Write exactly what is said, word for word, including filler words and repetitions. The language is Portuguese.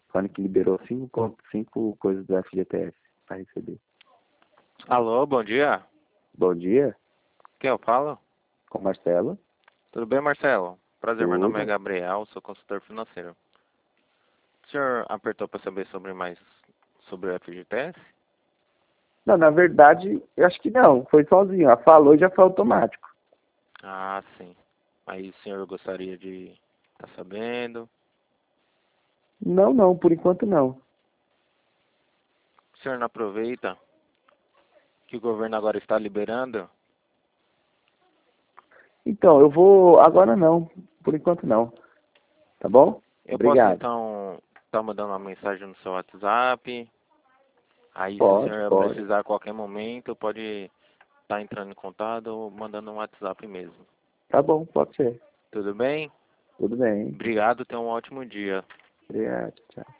falando que liberou cinco, con- cinco coisas do F G T S para receber. Alô, bom dia. Bom dia, Quem eu falo? com Marcelo. Tudo bem, Marcelo? Prazer, meu nome é Tudo. Gabriel, sou consultor financeiro. O senhor apertou para saber sobre mais sobre o F G T S? Não, na verdade, eu acho que não. Foi sozinho. Ela falou e já foi automático. Ah, sim. Aí o senhor gostaria de estar sabendo? Não, não, por enquanto não. O senhor não aproveita que o governo agora está liberando? Então, eu vou. Agora não. Por enquanto não. Tá bom? Eu posso Obrigado. então estar mandando uma mensagem no seu WhatsApp. Aí se o Pode, senhor pode. precisar a qualquer momento, pode estar entrando em contato ou mandando um WhatsApp mesmo. Tá bom, pode ser. Tudo bem? Tudo bem. Obrigado, tenha um ótimo dia. Obrigado. Tchau.